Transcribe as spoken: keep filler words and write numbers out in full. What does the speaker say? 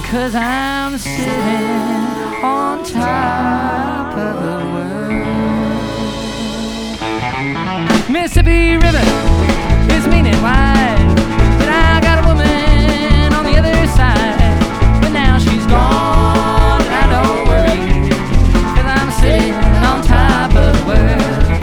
'cause I'm sitting on top of the world. Mississippi River is mean and wide,